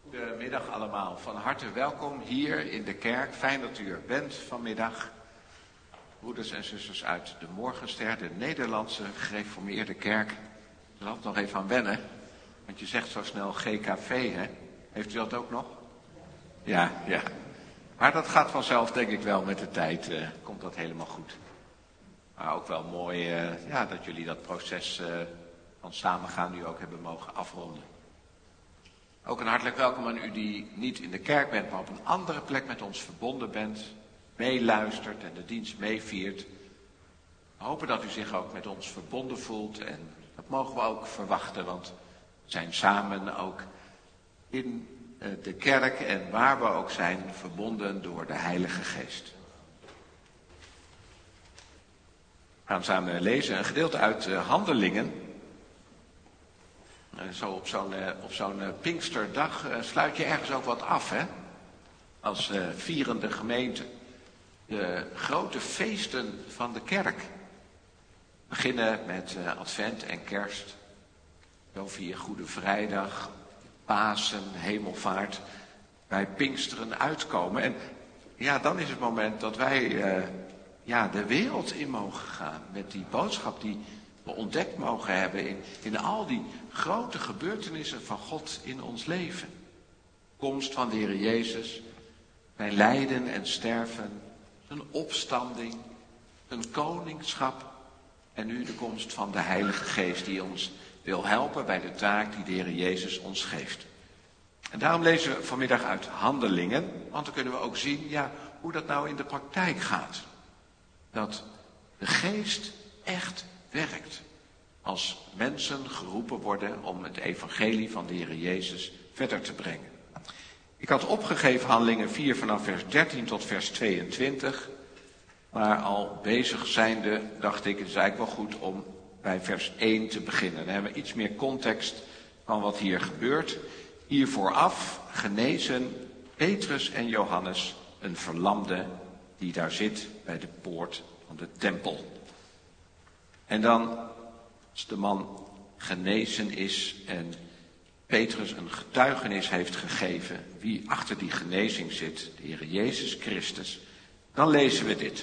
Goedemiddag allemaal, van harte welkom hier in de kerk. Fijn dat u er bent vanmiddag. Broeders en zusters uit de Morgenster, de Nederlandse gereformeerde kerk. Er zal nog even aan wennen, want je zegt zo snel GKV, hè? Heeft u dat ook nog? Ja. Maar dat gaat vanzelf, denk ik wel, met de tijd komt dat helemaal goed. Maar ook wel mooi dat jullie dat proces van samengaan nu ook hebben mogen afronden. Ook een hartelijk welkom aan u die niet in de kerk bent, maar op een andere plek met ons verbonden bent, meeluistert en de dienst meeviert. We hopen dat u zich ook met ons verbonden voelt en dat mogen we ook verwachten, want we zijn samen ook in de kerk en waar we ook zijn verbonden door de Heilige Geest. We gaan samen lezen een gedeelte uit Handelingen. Zo op zo'n Pinksterdag sluit je ergens ook wat af, hè? Als vierende gemeente. De grote feesten van de kerk. Beginnen met Advent en Kerst. Zo via Goede Vrijdag, Pasen, Hemelvaart. Bij Pinksteren uitkomen. En ja, dan is het moment dat wij de wereld in mogen gaan. Met die boodschap die we ontdekt mogen hebben in al die grote gebeurtenissen van God in ons leven. Komst van de Heer Jezus, zijn lijden en sterven, een opstanding, een koningschap en nu de komst van de Heilige Geest die ons wil helpen bij de taak die de Heer Jezus ons geeft. En daarom lezen we vanmiddag uit Handelingen, want dan kunnen we ook zien hoe dat nou in de praktijk gaat. Dat de Geest echt werkt als mensen geroepen worden om het evangelie van de Heer Jezus verder te brengen. Ik had opgegeven Handelingen 4 vanaf vers 13 tot vers 22. Maar al bezig zijnde dacht ik, het is eigenlijk wel goed om bij vers 1 te beginnen. Dan hebben we iets meer context van wat hier gebeurt. Hier vooraf genezen Petrus en Johannes een verlamde die daar zit bij de poort van de tempel. En dan, als de man genezen is en Petrus een getuigenis heeft gegeven wie achter die genezing zit, de Heer Jezus Christus, dan lezen we dit.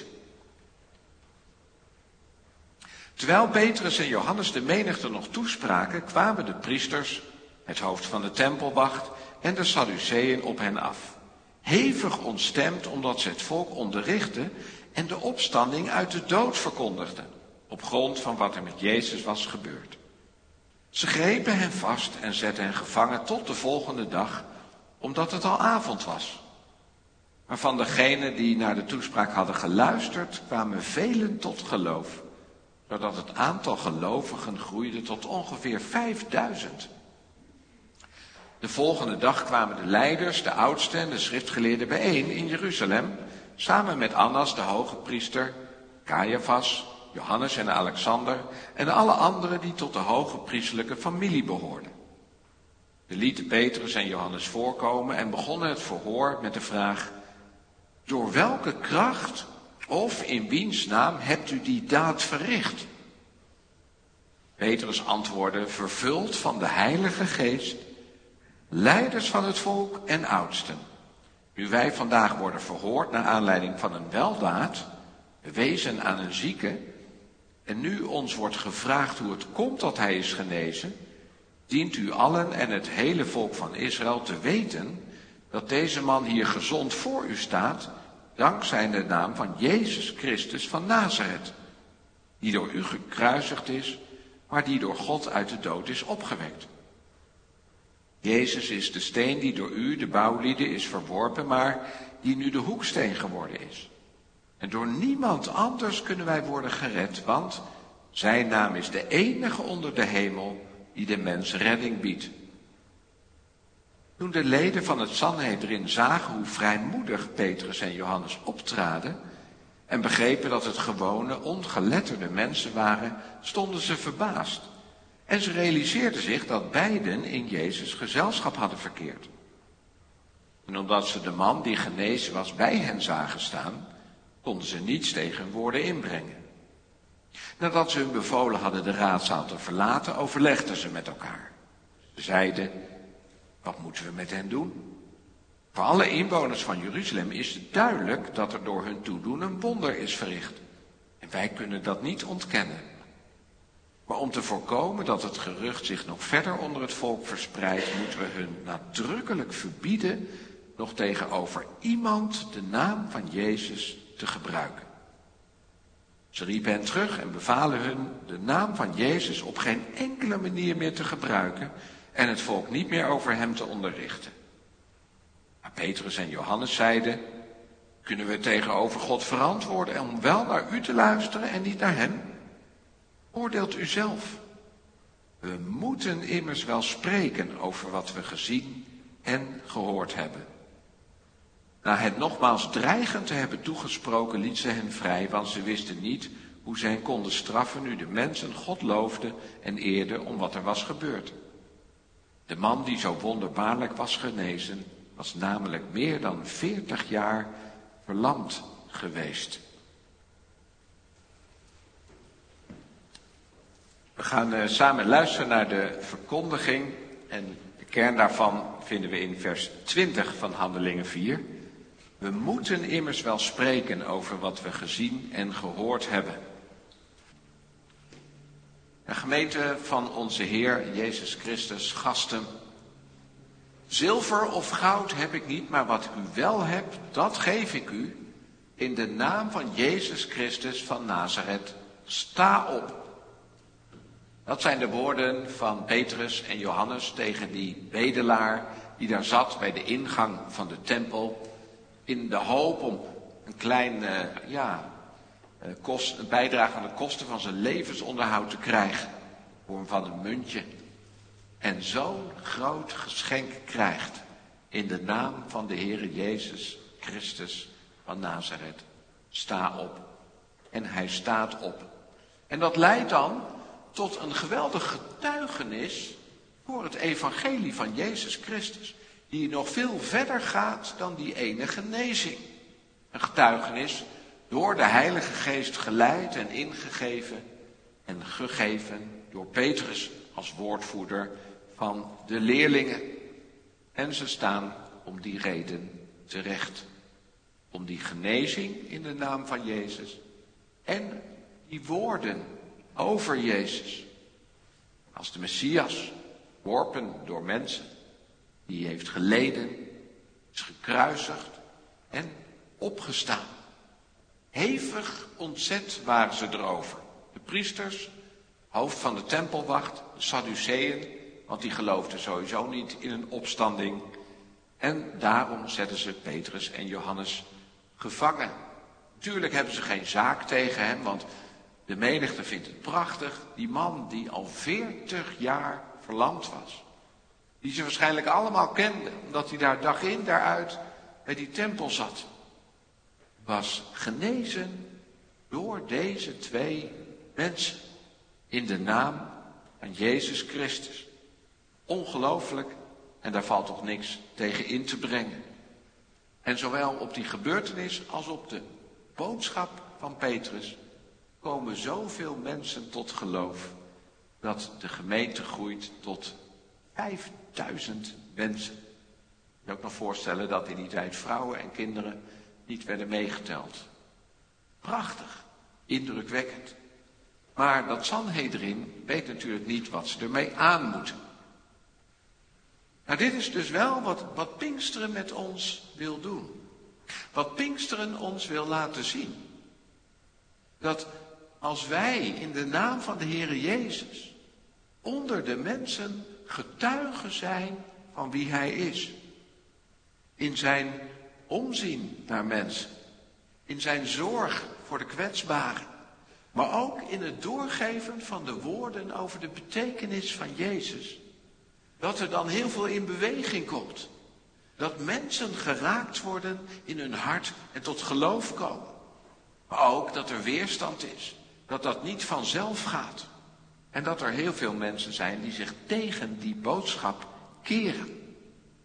Terwijl Petrus en Johannes de menigte nog toespraken, kwamen de priesters, het hoofd van de tempelwacht en de Sadduceeën op hen af. Hevig ontstemd omdat ze het volk onderrichtten en de opstanding uit de dood verkondigden, op grond van wat er met Jezus was gebeurd. Ze grepen hen vast en zetten hen gevangen tot de volgende dag, omdat het al avond was. Maar van degenen die naar de toespraak hadden geluisterd, kwamen velen tot geloof, zodat het aantal gelovigen groeide tot ongeveer 5000. De volgende dag kwamen de leiders, de oudsten en de schriftgeleerden bijeen in Jeruzalem, samen met Annas, de hoge priester, Caiaphas, Johannes en Alexander en alle anderen die tot de hoge priesterlijke familie behoorden. Ze lieten Petrus en Johannes voorkomen en begonnen het verhoor met de vraag: door welke kracht of in wiens naam hebt u die daad verricht? Petrus antwoordde, vervuld van de Heilige Geest, leiders van het volk en oudsten. Nu wij vandaag worden verhoord naar aanleiding van een weldaad, bewezen aan een zieke, en nu ons wordt gevraagd hoe het komt dat hij is genezen, dient u allen en het hele volk van Israël te weten dat deze man hier gezond voor u staat, dankzij de naam van Jezus Christus van Nazareth, die door u gekruisigd is, maar die door God uit de dood is opgewekt. Jezus is de steen die door u, de bouwlieden, is verworpen, maar die nu de hoeksteen geworden is. En door niemand anders kunnen wij worden gered, want zijn naam is de enige onder de hemel die de mens redding biedt. Toen de leden van het Sanhedrin zagen hoe vrijmoedig Petrus en Johannes optraden en begrepen dat het gewone, ongeletterde mensen waren, stonden ze verbaasd. En ze realiseerden zich dat beiden in Jezus gezelschap hadden verkeerd. En omdat ze de man die genezen was bij hen zagen staan, konden ze niets tegen hun woorden inbrengen. Nadat ze hun bevolen hadden de raadzaal te verlaten, overlegden ze met elkaar. Ze zeiden: Wat moeten we met hen doen? Voor alle inwoners van Jeruzalem is het duidelijk dat er door hun toedoen een wonder is verricht. En wij kunnen dat niet ontkennen. Maar om te voorkomen dat het gerucht zich nog verder onder het volk verspreidt, moeten we hun nadrukkelijk verbieden nog tegenover iemand de naam van Jezus te gebruiken. Ze riepen hen terug en bevalen hun de naam van Jezus op geen enkele manier meer te gebruiken en het volk niet meer over hem te onderrichten. Maar Petrus en Johannes zeiden: kunnen we tegenover God verantwoorden om wel naar u te luisteren en niet naar hem? Oordeelt u zelf. We moeten immers wel spreken over wat we gezien en gehoord hebben. Na hen nogmaals dreigend te hebben toegesproken, liet ze hen vrij, want ze wisten niet hoe ze hen konden straffen nu de mensen God loofden en eerden om wat er was gebeurd. De man die zo wonderbaarlijk was genezen, was namelijk meer dan 40 jaar verlamd geweest. We gaan samen luisteren naar de verkondiging en de kern daarvan vinden we in vers 20 van Handelingen 4. We moeten immers wel spreken over wat we gezien en gehoord hebben. De gemeente van onze Heer Jezus Christus, gasten. Zilver of goud heb ik niet, maar wat u wel hebt, dat geef ik u. In de naam van Jezus Christus van Nazareth, sta op. Dat zijn de woorden van Petrus en Johannes tegen die bedelaar die daar zat bij de ingang van de tempel, in de hoop om een klein een bijdrage aan de kosten van zijn levensonderhoud te krijgen, vorm van een muntje. En zo'n groot geschenk krijgt in de naam van de Heere Jezus Christus van Nazareth. Sta op. En hij staat op. En dat leidt dan tot een geweldig getuigenis voor het evangelie van Jezus Christus, die nog veel verder gaat dan die ene genezing. Een getuigenis door de Heilige Geest geleid en ingegeven en gegeven door Petrus als woordvoerder van de leerlingen. En ze staan om die reden terecht. Om die genezing in de naam van Jezus en die woorden over Jezus. Als de Messias, worpen door mensen, die heeft geleden, is gekruisigd en opgestaan. Hevig ontzet waren ze erover. De priesters, hoofd van de tempelwacht, de Sadduceeën, want die geloofden sowieso niet in een opstanding. En daarom zetten ze Petrus en Johannes gevangen. Natuurlijk hebben ze geen zaak tegen hem, want de menigte vindt het prachtig. Die man die al 40 jaar verlamd was. Die ze waarschijnlijk allemaal kenden, omdat hij daar dag in, dag uit bij die tempel zat. Was genezen door deze twee mensen. In de naam van Jezus Christus. Ongelooflijk, en daar valt toch niks tegen in te brengen. En zowel op die gebeurtenis als op de boodschap van Petrus komen zoveel mensen tot geloof dat de gemeente groeit tot 5000 mensen. Je kan ook nog voorstellen dat in die tijd vrouwen en kinderen niet werden meegeteld. Prachtig, indrukwekkend. Maar dat Sanhedrin weet natuurlijk niet wat ze ermee aan moeten. Nou, dit is dus wel wat Pinksteren met ons wil doen. Wat Pinksteren ons wil laten zien. Dat als wij in de naam van de Heere Jezus onder de mensen getuigen zijn van wie Hij is. In zijn omzien naar mensen. In zijn zorg voor de kwetsbaren. Maar ook in het doorgeven van de woorden over de betekenis van Jezus. Dat er dan heel veel in beweging komt. Dat mensen geraakt worden in hun hart en tot geloof komen. Maar ook dat er weerstand is. Dat dat niet vanzelf gaat. En dat er heel veel mensen zijn die zich tegen die boodschap keren.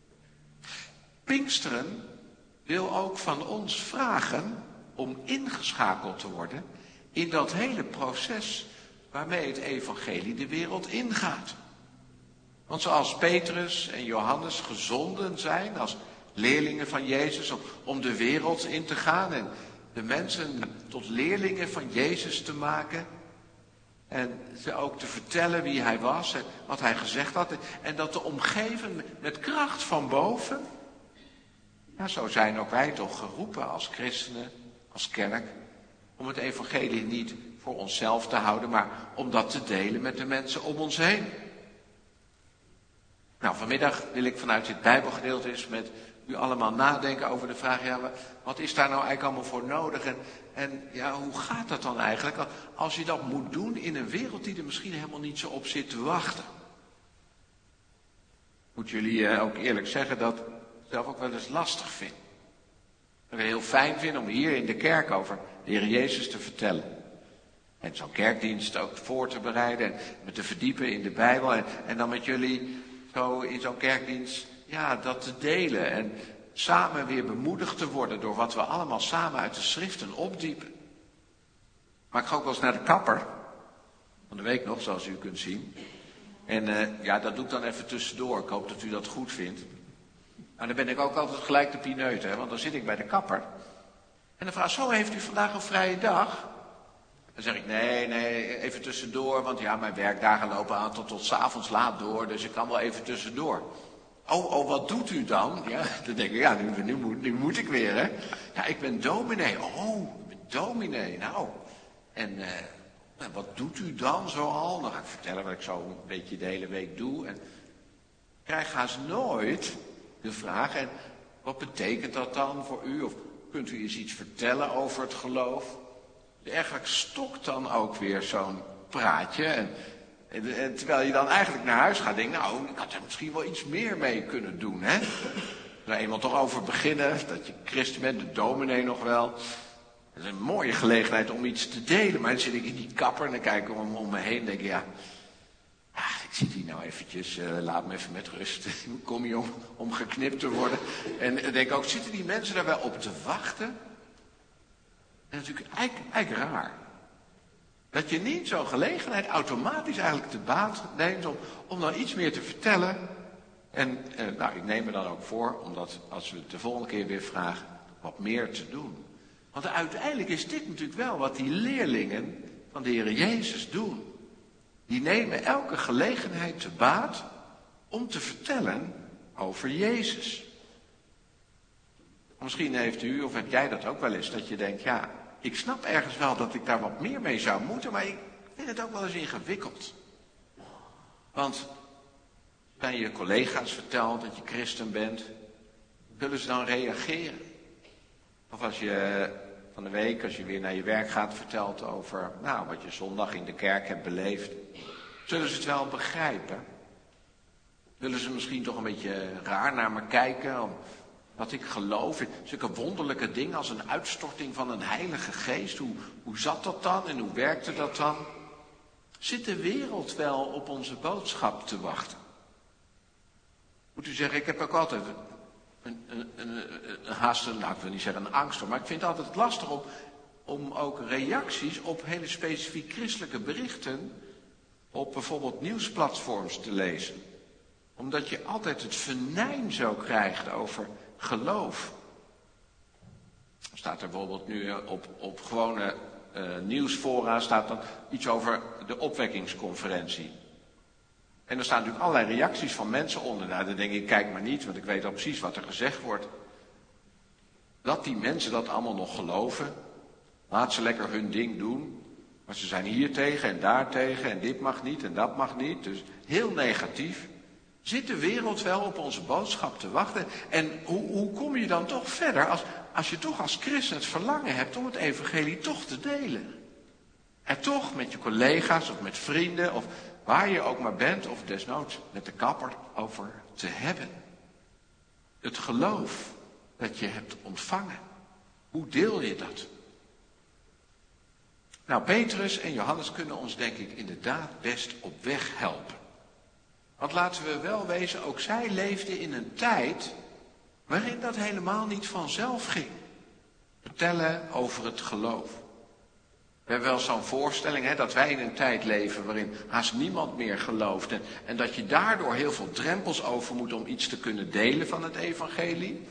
Pinksteren wil ook van ons vragen om ingeschakeld te worden in dat hele proces waarmee het evangelie de wereld ingaat. Want zoals Petrus en Johannes gezonden zijn als leerlingen van Jezus om de wereld in te gaan en de mensen tot leerlingen van Jezus te maken. En ze ook te vertellen wie hij was en wat hij gezegd had. En dat te omgeven met kracht van boven. Ja, zo zijn ook wij toch geroepen als christenen, als kerk. Om het evangelie niet voor onszelf te houden, maar om dat te delen met de mensen om ons heen. Nou, vanmiddag wil ik vanuit dit Bijbelgedeelte eens met u allemaal nadenken over de vraag, ja, wat is daar nou eigenlijk allemaal voor nodig? En ja, hoe gaat dat dan eigenlijk als je dat moet doen in een wereld die er misschien helemaal niet zo op zit te wachten? Moet jullie ook eerlijk zeggen dat ik zelf ook wel eens lastig vind. Dat ik het heel fijn vind om hier in de kerk over de Heer Jezus te vertellen. En zo'n kerkdienst ook voor te bereiden en me te verdiepen in de Bijbel. En dan met jullie zo in zo'n kerkdienst, ja, dat te delen. En samen weer bemoedigd te worden door wat we allemaal samen uit de schriften opdiepen. Maar ik ga ook wel eens naar de kapper. Van de week nog, zoals u kunt zien. En ja, dat doe ik dan even tussendoor. Ik hoop dat u dat goed vindt. Maar dan ben ik ook altijd gelijk de pineut, hè, want dan zit ik bij de kapper. En dan vraag ik, zo heeft u vandaag een vrije dag? Dan zeg ik, nee, even tussendoor, want ja, mijn werkdagen lopen aan tot 's avonds laat door, dus ik kan wel even tussendoor. Oh, wat doet u dan? Ja, dan denk ik, ja, nu moet ik weer, hè. Ja, ik ben dominee. Oh, ik ben dominee, nou. En wat doet u dan zoal? Dan ga ik vertellen wat ik zo een beetje de hele week doe. En ik krijg haast nooit de vraag, en wat betekent dat dan voor u? Of kunt u eens iets vertellen over het geloof? Eigenlijk stokt dan ook weer zo'n praatje. En terwijl je dan eigenlijk naar huis gaat, denk je, nou, ik had er misschien wel iets meer mee kunnen doen, hè? Er eenmaal toch over beginnen, dat je christen bent, de dominee nog wel. Dat is een mooie gelegenheid om iets te delen. Maar dan zit ik in die kapper en dan kijk ik om me heen en denk ik, ja, ik zit hier nou eventjes, laat me even met rust. Ik kom hier om geknipt te worden. En dan denk ik ook, zitten die mensen daar wel op te wachten? En dat is natuurlijk eigenlijk raar. Dat je niet zo'n gelegenheid automatisch eigenlijk te baat neemt om nou iets meer te vertellen. En nou, ik neem me dan ook voor, omdat als we het de volgende keer weer vragen, wat meer te doen. Want uiteindelijk is dit natuurlijk wel wat die leerlingen van de Heer Jezus doen. Die nemen elke gelegenheid te baat om te vertellen over Jezus. Misschien heeft u, of heb jij dat ook wel eens, dat je denkt, ja, ik snap ergens wel dat ik daar wat meer mee zou moeten, maar ik vind het ook wel eens ingewikkeld. Want als je je collega's vertelt dat je christen bent, zullen ze dan reageren? Of als je van de week, als je weer naar je werk gaat, vertelt over wat je zondag in de kerk hebt beleefd, zullen ze het wel begrijpen? Willen ze misschien toch een beetje raar naar me kijken, wat ik geloof in zulke wonderlijke dingen als een uitstorting van een heilige geest? Hoe zat dat dan en hoe werkte dat dan? Zit de wereld wel op onze boodschap te wachten? Moet u zeggen, ik heb ook altijd ik wil niet zeggen een angst, maar ik vind het altijd lastig om ook reacties op hele specifiek christelijke berichten op bijvoorbeeld nieuwsplatforms te lezen. Omdat je altijd het venijn zo krijgt over geloof. Er staat er bijvoorbeeld nu op gewone nieuwsfora staat dan iets over de opwekkingsconferentie. En er staan natuurlijk allerlei reacties van mensen onder. Nou, dan denk ik, kijk maar niet, want ik weet al precies wat er gezegd wordt. Dat die mensen dat allemaal nog geloven. Laat ze lekker hun ding doen. Maar ze zijn hier tegen en daar tegen en dit mag niet en dat mag niet. Dus heel negatief. Zit de wereld wel op onze boodschap te wachten? En hoe kom je dan toch verder als je toch als christen het verlangen hebt om het evangelie toch te delen? Er toch met je collega's of met vrienden of waar je ook maar bent of desnoods met de kapper over te hebben. Het geloof dat je hebt ontvangen. Hoe deel je dat? Nou, Petrus en Johannes kunnen ons denk ik inderdaad best op weg helpen. Want laten we wel wezen, ook zij leefden in een tijd waarin dat helemaal niet vanzelf ging. Vertellen over het geloof. We hebben wel zo'n voorstelling, dat wij in een tijd leven waarin haast niemand meer gelooft. En dat je daardoor heel veel drempels over moet om iets te kunnen delen van het evangelie.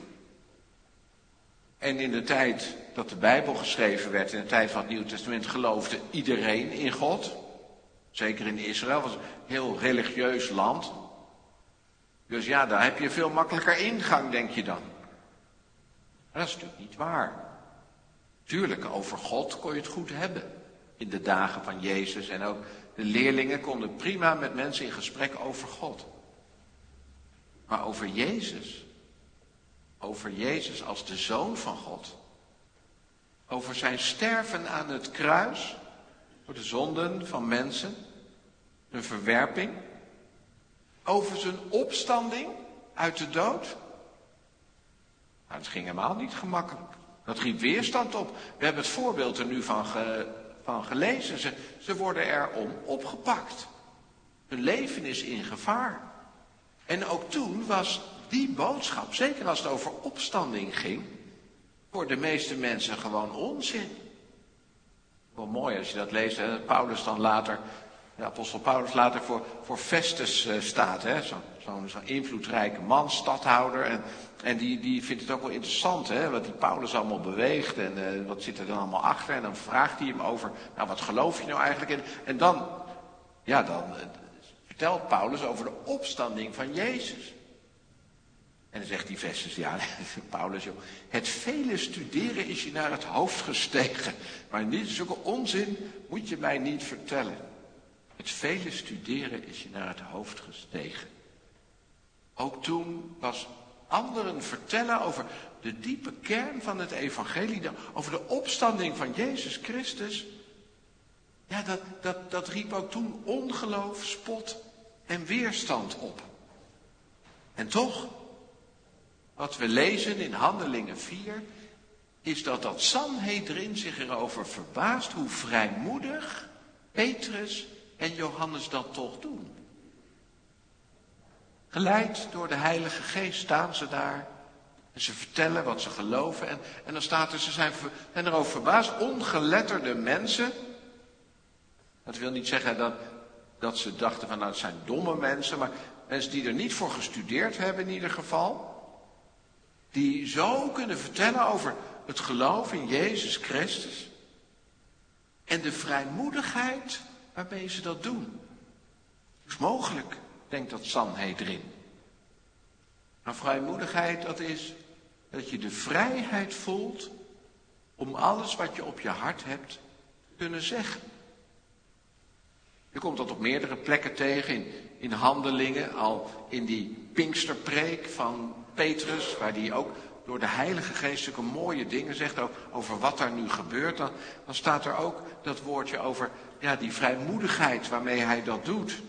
En in de tijd dat de Bijbel geschreven werd, in de tijd van het Nieuwe Testament, geloofde iedereen in God. Zeker in Israël, was een heel religieus land. Dus ja, daar heb je veel makkelijker ingang, denk je dan. Maar dat is natuurlijk niet waar. Tuurlijk, over God kon je het goed hebben. In de dagen van Jezus. En ook de leerlingen konden prima met mensen in gesprek over God. Maar over Jezus. Over Jezus als de Zoon van God. Over zijn sterven aan het kruis. Voor de zonden van mensen. Hun verwerping. Over zijn opstanding uit de dood. Nou, het ging helemaal niet gemakkelijk. Dat riep weerstand op. We hebben het voorbeeld er nu van gelezen. Ze worden erom opgepakt. Hun leven is in gevaar. En ook toen was die boodschap, zeker als het over opstanding ging, voor de meeste mensen gewoon onzin. Wel mooi als je dat leest, hè? Paulus dan later, de apostel Paulus later voor Festus staat. Hè? Zo'n invloedrijke man, stadhouder. En die vindt het ook wel interessant, hè? Wat die Paulus allemaal beweegt. En wat zit er dan allemaal achter. En dan vraagt hij hem over, nou wat geloof je nou eigenlijk? En dan vertelt Paulus over de opstanding van Jezus. En dan zegt die Festus, ja, Paulus, joh, het vele studeren is je naar het hoofd gestegen. Maar niet zulke onzin moet je mij niet vertellen. Het vele studeren is je naar het hoofd gestegen. Ook toen was anderen vertellen over de diepe kern van het evangelie, over de opstanding van Jezus Christus. Ja, dat riep ook toen ongeloof, spot en weerstand op. En toch, wat we lezen in Handelingen 4, is dat Sanhedrin zich erover verbaast hoe vrijmoedig Petrus en Johannes dat toch doen. Geleid door de Heilige Geest staan ze daar. En ze vertellen wat ze geloven. En dan staat er, ze zijn erover verbaasd. Ongeletterde mensen. Dat wil niet zeggen dat ze dachten van nou het zijn domme mensen. Maar mensen die er niet voor gestudeerd hebben in ieder geval. Die zo kunnen vertellen over het geloof in Jezus Christus. En de vrijmoedigheid waarmee ze dat doen. Dat is mogelijk, denkt dat Sanhedrin. Maar vrijmoedigheid, dat is dat je de vrijheid voelt om alles wat je op je hart hebt te kunnen zeggen. Je komt dat op meerdere plekken tegen in Handelingen, al in die Pinksterpreek van Petrus, waar die ook door de Heilige Geest zulke mooie dingen zegt over wat daar nu gebeurt. Dan staat er ook dat woordje over die vrijmoedigheid waarmee hij dat doet.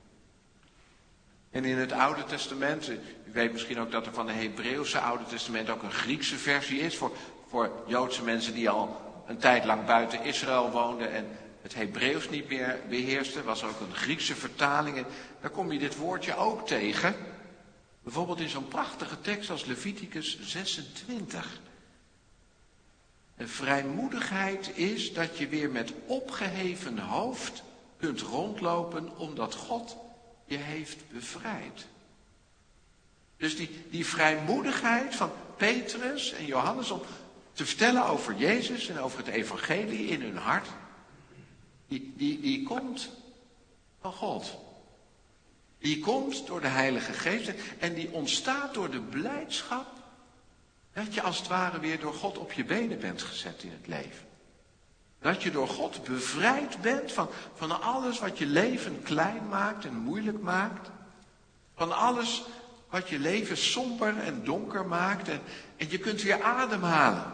En in het Oude Testament, u weet misschien ook dat er van de Hebreeuwse Oude Testament ook een Griekse versie is voor Joodse mensen die al een tijd lang buiten Israël woonden en het Hebreeuws niet meer beheersten. Was er ook een Griekse vertaling en daar kom je dit woordje ook tegen. Bijvoorbeeld in zo'n prachtige tekst als Leviticus 26. En vrijmoedigheid is dat je weer met opgeheven hoofd kunt rondlopen omdat God je heeft bevrijd. Dus die vrijmoedigheid van Petrus en Johannes om te vertellen over Jezus en over het evangelie in hun hart, die komt van God. Die komt door de Heilige Geest en die ontstaat door de blijdschap dat je als het ware weer door God op je benen bent gezet in het leven. Dat je door God bevrijd bent van alles wat je leven klein maakt en moeilijk maakt. Van alles wat je leven somber en donker maakt. En je kunt weer ademhalen.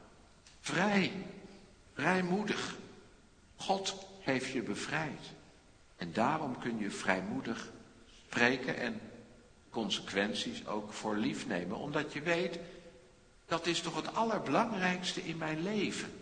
Vrijmoedig. God heeft je bevrijd. En daarom kun je vrijmoedig spreken en consequenties ook voor lief nemen. Omdat je weet, dat is toch het allerbelangrijkste in mijn leven.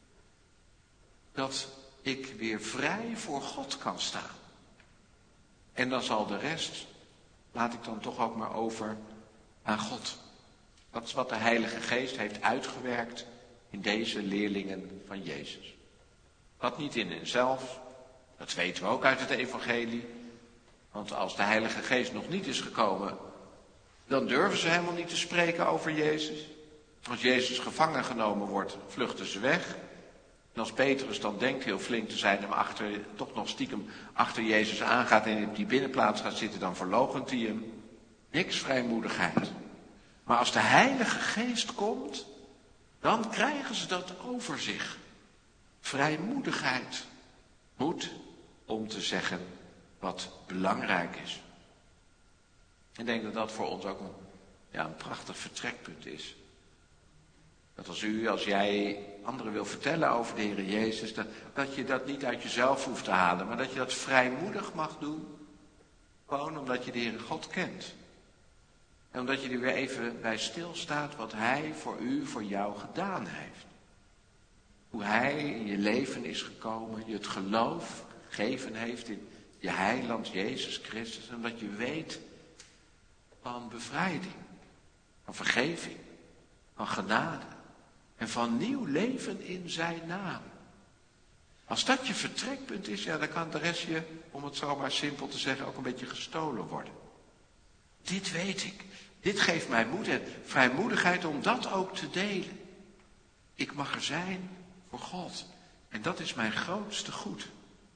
Dat ik weer vrij voor God kan staan. En dan zal de rest, laat ik dan toch ook maar over aan God. Dat is wat de Heilige Geest heeft uitgewerkt in deze leerlingen van Jezus. Dat niet in henzelf. Dat weten we ook uit het evangelie. Want als de Heilige Geest nog niet is gekomen, dan durven ze helemaal niet te spreken over Jezus. Als Jezus gevangen genomen wordt, vluchten ze weg. En als Petrus dan denkt heel flink te zijn en toch nog stiekem achter Jezus aangaat en op die binnenplaats gaat zitten, dan verloochent hij hem. Niks vrijmoedigheid. Maar als de Heilige Geest komt, dan krijgen ze dat over zich. Vrijmoedigheid. Moed om te zeggen wat belangrijk is. Ik denk dat dat voor ons ook een prachtig vertrekpunt is. Dat als jij anderen wil vertellen over de Heer Jezus, dat je dat niet uit jezelf hoeft te halen, maar dat je dat vrijmoedig mag doen. Gewoon omdat je de Heere God kent. En omdat je er weer even bij stilstaat wat Hij voor u, voor jou gedaan heeft. Hoe Hij in je leven is gekomen, je het geloof gegeven heeft in je heiland Jezus Christus. En omdat je weet van bevrijding, van vergeving, van genade en van nieuw leven in zijn naam. Als dat je vertrekpunt is, dan kan de rest je, om het zo maar simpel te zeggen, ook een beetje gestolen worden. Dit weet ik. Dit geeft mij moed en vrijmoedigheid om dat ook te delen. Ik mag er zijn voor God. En dat is mijn grootste goed.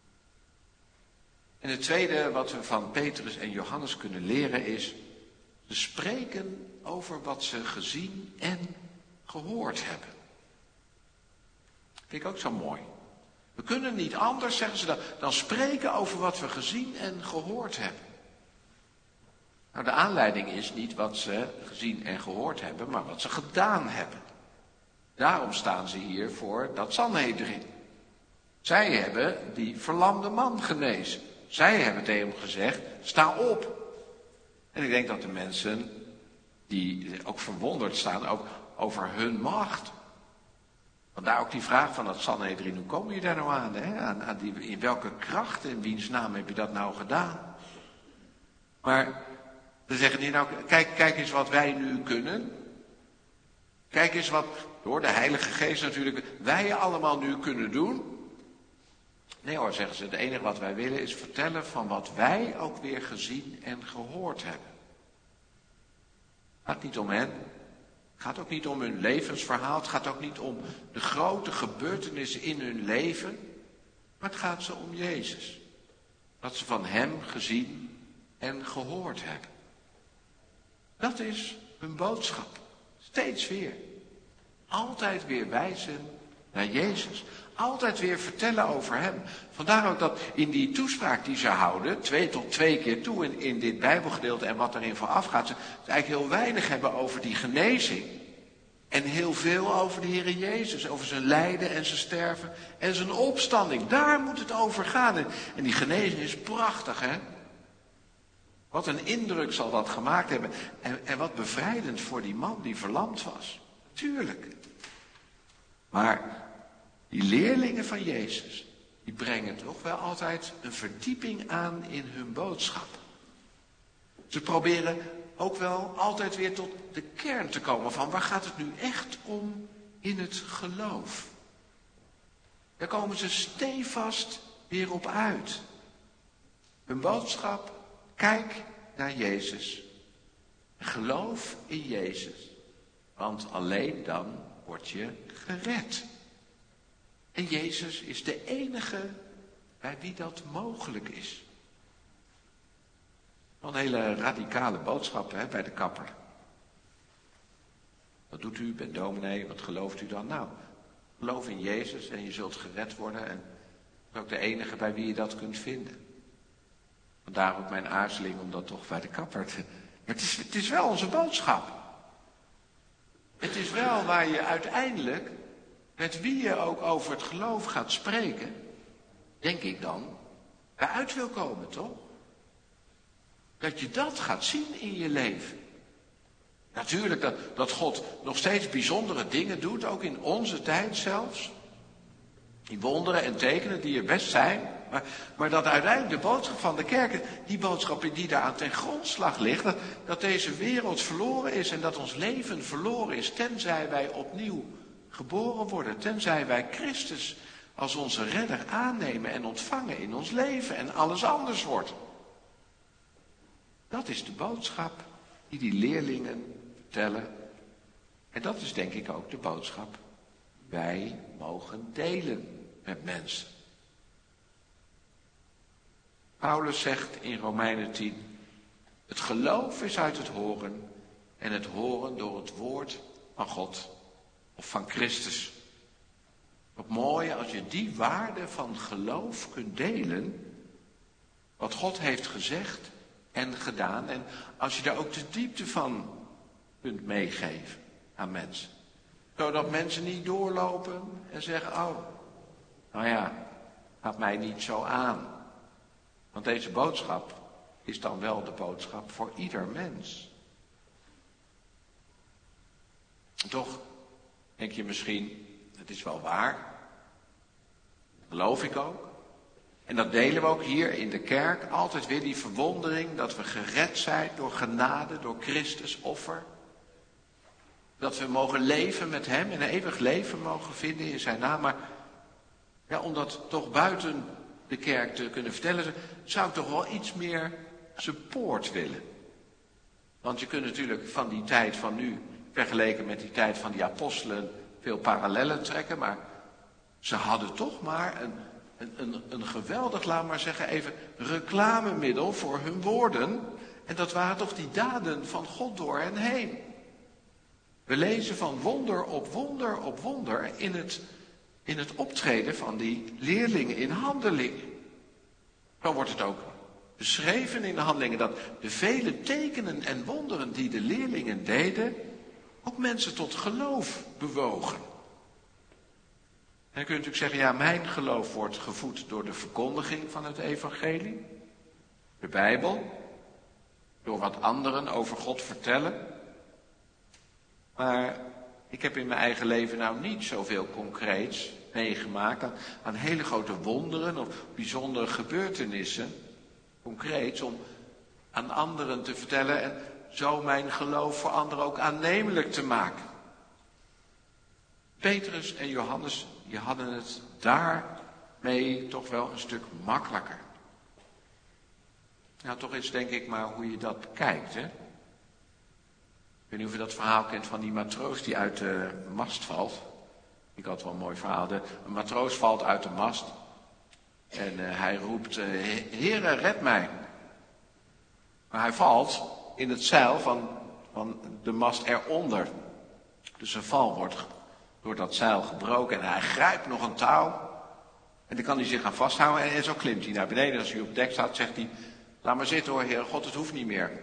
En het tweede wat we van Petrus en Johannes kunnen leren is, ze spreken over wat ze gezien en gehoord hebben. Vind ik ook zo mooi. We kunnen niet anders, zeggen ze dan spreken over wat we gezien en gehoord hebben. Nou, de aanleiding is niet wat ze gezien en gehoord hebben, maar wat ze gedaan hebben. Daarom staan ze hier voor dat Sanhedrin. Zij hebben die verlamde man genezen. Zij hebben tegen hem gezegd, sta op. En ik denk dat de mensen die ook verwonderd staan, ook over hun macht. Vandaar ook die vraag van dat Sanhedrin, hoe kom je daar nou aan? Hè? Aan in welke kracht, in wiens naam heb je dat nou gedaan? Maar dan zeggen die nou, kijk eens wat wij nu kunnen. Kijk eens wat, door de Heilige Geest natuurlijk, wij allemaal nu kunnen doen. Nee hoor, zeggen ze, het enige wat wij willen is vertellen van wat wij ook weer gezien en gehoord hebben. Het gaat niet om hen. Het gaat ook niet om hun levensverhaal. Het gaat ook niet om de grote gebeurtenissen in hun leven. Maar het gaat ze om Jezus. Wat ze van hem gezien en gehoord hebben. Dat is hun boodschap. Steeds weer. Altijd weer wijzen naar Jezus. Altijd weer vertellen over hem. Vandaar ook dat in die toespraak die ze houden, 2 tot 2 keer toe in dit Bijbelgedeelte en wat erin vooraf gaat, ze eigenlijk heel weinig hebben over die genezing. En heel veel over de Heer Jezus, over zijn lijden en zijn sterven en zijn opstanding. Daar moet het over gaan. En die genezing is prachtig, hè? Wat een indruk zal dat gemaakt hebben. En wat bevrijdend voor die man die verlamd was. Tuurlijk. Maar die leerlingen van Jezus, die brengen toch wel altijd een verdieping aan in hun boodschap. Ze proberen ook wel altijd weer tot de kern te komen van waar gaat het nu echt om in het geloof. Daar komen ze stevast weer op uit. Hun boodschap, kijk naar Jezus. Geloof in Jezus. Want alleen dan word je gered. En Jezus is de enige bij wie dat mogelijk is. Een hele radicale boodschap, hè, bij de kapper. Wat doet u? Bent dominee, wat gelooft u dan? Nou, geloof in Jezus en je zult gered worden. En dat is ook de enige bij wie je dat kunt vinden. Vandaar ook mijn aarzeling om dat toch bij de kapper te... Maar het is wel onze boodschap. Het is wel waar je uiteindelijk, met wie je ook over het geloof gaat spreken, denk ik dan, bij uit wil komen, toch? Dat je dat gaat zien in je leven. Natuurlijk dat God nog steeds bijzondere dingen doet, ook in onze tijd zelfs. Die wonderen en tekenen die er best zijn. Maar dat uiteindelijk de boodschap van de kerk, die boodschap die daar aan ten grondslag ligt, dat deze wereld verloren is en dat ons leven verloren is, tenzij wij opnieuw geboren worden, tenzij wij Christus als onze redder aannemen en ontvangen in ons leven en alles anders wordt. Dat is de boodschap die leerlingen vertellen. En dat is denk ik ook de boodschap die wij mogen delen met mensen. Paulus zegt in Romeinen 10, het geloof is uit het horen en het horen door het woord van God of van Christus. Wat mooi als je die waarde van geloof kunt delen, wat God heeft gezegd en gedaan. En als je daar ook de diepte van kunt meegeven aan mensen. Zodat mensen niet doorlopen en zeggen, oh, nou ja, gaat mij niet zo aan. Want deze boodschap is dan wel de boodschap voor ieder mens. Toch denk je misschien, het is wel waar. Dat geloof ik ook. En dat delen we ook hier in de kerk. Altijd weer die verwondering dat we gered zijn door genade, door Christus offer. Dat we mogen leven met hem en een eeuwig leven mogen vinden in zijn naam. Maar ja, om dat toch buiten de kerk te kunnen vertellen, zou ik toch wel iets meer support willen. Want je kunt natuurlijk van die tijd van nu, vergeleken met die tijd van die apostelen, veel parallellen trekken. Maar ze hadden toch maar een geweldig, laat maar zeggen, even reclamemiddel voor hun woorden. En dat waren toch die daden van God door hen heen. We lezen van wonder op wonder op wonder in het optreden van die leerlingen in Handelingen. Zo wordt het ook beschreven in de Handelingen dat de vele tekenen en wonderen die de leerlingen deden, ook mensen tot geloof bewogen. En dan kun je natuurlijk zeggen, ja, mijn geloof wordt gevoed door de verkondiging van het evangelie, de Bijbel, door wat anderen over God vertellen. Maar ik heb in mijn eigen leven nou niet zoveel concreets meegemaakt aan hele grote wonderen of bijzondere gebeurtenissen. Concreets om aan anderen te vertellen en zo mijn geloof voor anderen ook aannemelijk te maken. Petrus en Johannes, die hadden het daarmee toch wel een stuk makkelijker. Nou, toch is denk ik maar hoe je dat bekijkt, hè. Ik weet niet of je dat verhaal kent van die matroos die uit de mast valt. Ik had wel een mooi verhaal. Een matroos valt uit de mast. En hij roept, Heere, red mij. Maar hij valt in het zeil van de mast eronder. Dus zijn val wordt door dat zeil gebroken. En hij grijpt nog een touw. En dan kan hij zich aan vasthouden. En zo klimt hij naar beneden. Als hij op dek staat, zegt hij, laat maar zitten hoor, Heer God, het hoeft niet meer.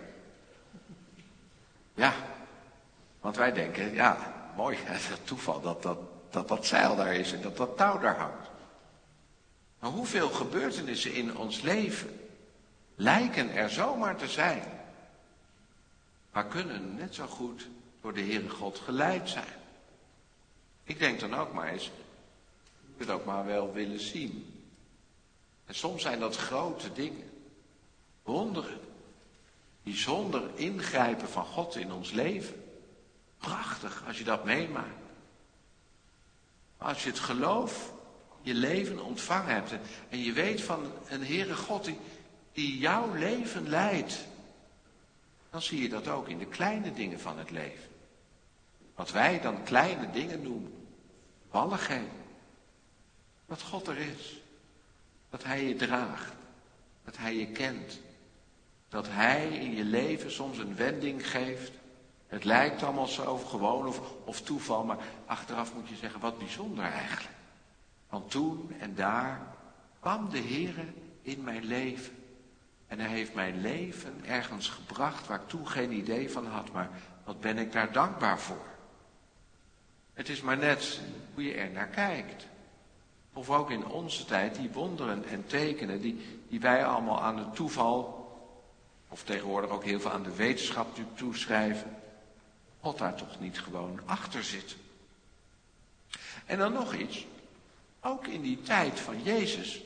Ja, want wij denken, ja, mooi, het toeval dat zeil daar is en dat touw daar hangt. Maar hoeveel gebeurtenissen in ons leven lijken er zomaar te zijn, maar kunnen net zo goed door de Heere God geleid zijn. Ik denk dan ook maar eens, ik het ook maar wel willen zien. En soms zijn dat grote dingen, wonderen, die zonder ingrijpen van God in ons leven. Prachtig als je dat meemaakt. Maar als je het geloof, je leven ontvangen hebt en je weet van een Heere God die jouw leven leidt, dan zie je dat ook in de kleine dingen van het leven. Wat wij dan kleine dingen noemen, balligheden. Dat God er is. Dat Hij je draagt. Dat Hij je kent. Dat Hij in je leven soms een wending geeft. Het lijkt allemaal zo gewoon of toeval, maar achteraf moet je zeggen, wat bijzonder eigenlijk. Want toen en daar kwam de Heere in mijn leven. En Hij heeft mijn leven ergens gebracht waar ik toen geen idee van had, maar wat ben ik daar dankbaar voor. Het is maar net hoe je er naar kijkt. Of ook in onze tijd die wonderen en tekenen die wij allemaal aan het toeval, of tegenwoordig ook heel veel aan de wetenschap toeschrijven, God daar toch niet gewoon achter zit. En dan nog iets. Ook in die tijd van Jezus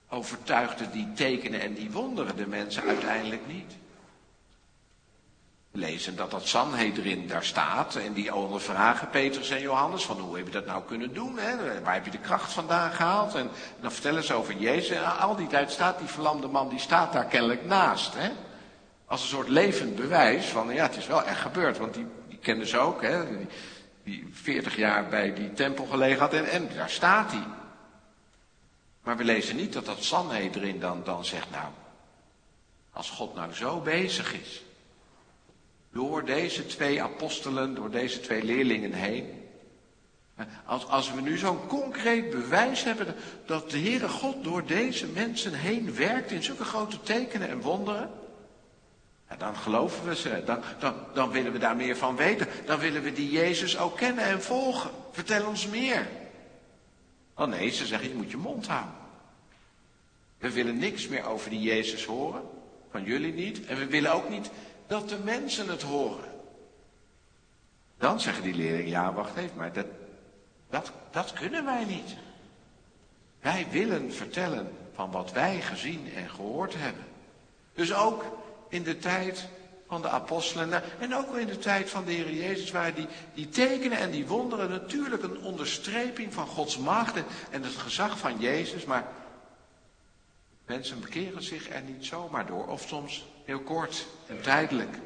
overtuigden die tekenen en die wonderen de mensen uiteindelijk niet. We lezen dat dat Sanhedrin daar staat en die ondervragen Petrus en Johannes van hoe heb je dat nou kunnen doen? Hè? Waar heb je de kracht vandaan gehaald? En dan vertellen ze over Jezus. En al die tijd staat die verlamde man, die staat daar kennelijk naast. Hè? Als een soort levend bewijs van ja, het is wel echt gebeurd. Want die kenden ze ook, hè? Die 40 jaar bij die tempel gelegen had en daar staat hij. Maar we lezen niet dat dat Sanhedrin dan zegt, nou, als God nou zo bezig is, door deze 2 apostelen, door deze 2 leerlingen heen. Als we nu zo'n concreet bewijs hebben dat de Heere God door deze mensen heen werkt in zulke grote tekenen en wonderen. Dan geloven we ze, dan willen we daar meer van weten. Dan willen we die Jezus ook kennen en volgen. Vertel ons meer. Oh nee, ze zeggen je moet je mond houden. We willen niks meer over die Jezus horen, van jullie niet. En we willen ook niet dat de mensen het horen. Dan zeggen die leerlingen, ja wacht even, maar dat kunnen wij niet. Wij willen vertellen van wat wij gezien en gehoord hebben. Dus ook in de tijd van de apostelen en ook in de tijd van de Heer Jezus waren die tekenen en die wonderen natuurlijk een onderstreping van Gods macht en het gezag van Jezus, maar mensen bekeren zich er niet zomaar door, of soms heel kort en tijdelijk.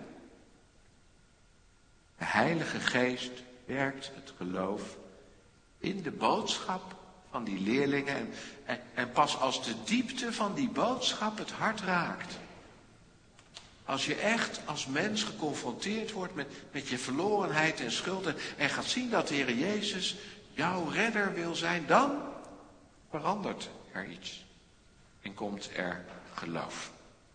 De Heilige Geest werkt het geloof in de boodschap van die leerlingen en pas als de diepte van die boodschap het hart raakt. Als je echt als mens geconfronteerd wordt met je verlorenheid en schuld en gaat zien dat de Heer Jezus jouw redder wil zijn, dan verandert er iets en komt er geloof.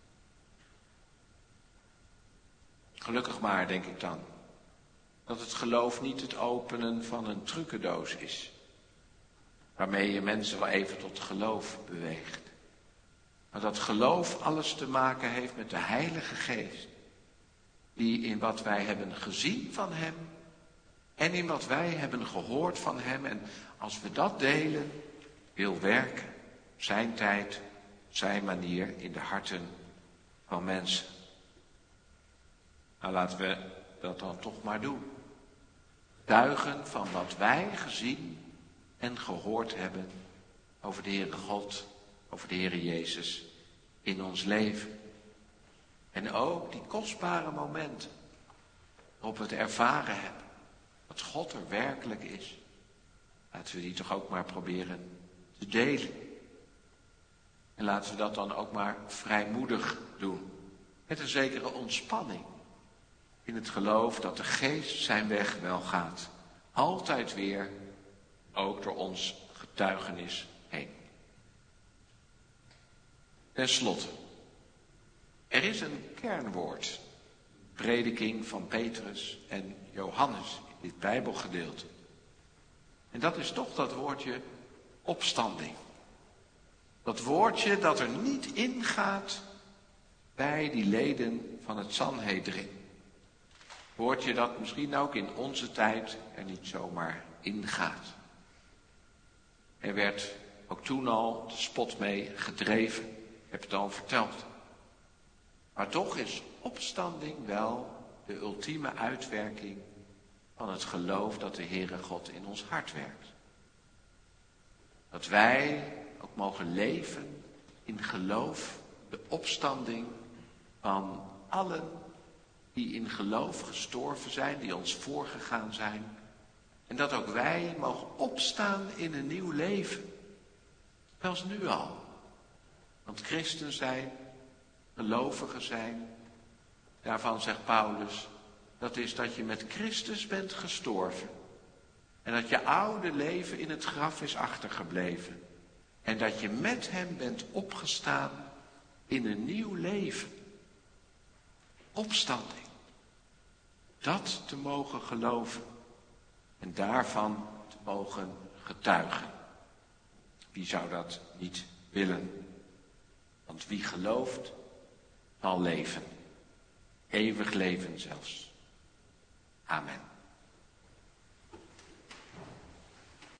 Gelukkig maar, denk ik dan, dat het geloof niet het openen van een trucendoos is, waarmee je mensen wel even tot geloof beweegt. Maar dat geloof alles te maken heeft met de Heilige Geest, die in wat wij hebben gezien van Hem en in wat wij hebben gehoord van Hem, en als we dat delen, wil werken, zijn tijd, zijn manier in de harten van mensen. Nou, laten we dat dan toch maar doen. Getuigen van wat wij gezien en gehoord hebben over de Heere God, over de Heere Jezus in ons leven. En ook die kostbare momenten waarop we het ervaren hebben dat God er werkelijk is. Laten we die toch ook maar proberen te delen. En laten we dat dan ook maar vrijmoedig doen. Met een zekere ontspanning. In het geloof dat de Geest zijn weg wel gaat. Altijd weer, ook door ons getuigenis heen. Ten slotte, er is een kernwoord. Prediking van Petrus en Johannes in dit Bijbelgedeelte. En dat is toch dat woordje opstanding. Dat woordje dat er niet ingaat bij die leden van het Sanhedrin. Woordje dat misschien ook in onze tijd er niet zomaar ingaat. Er werd ook toen al de spot mee gedreven. Ik heb het al verteld. Maar toch is opstanding wel de ultieme uitwerking van het geloof dat de Heere God in ons hart werkt. Dat wij ook mogen leven in geloof, de opstanding van allen die in geloof gestorven zijn, die ons voorgegaan zijn. En dat ook wij mogen opstaan in een nieuw leven. Zelfs nu al. Want christen zijn, gelovigen zijn, daarvan zegt Paulus, dat is dat je met Christus bent gestorven. En dat je oude leven in het graf is achtergebleven. En dat je met hem bent opgestaan in een nieuw leven. Opstanding. Dat te mogen geloven. En daarvan te mogen getuigen. Wie zou dat niet willen? Want wie gelooft, zal leven. Eeuwig leven zelfs. Amen.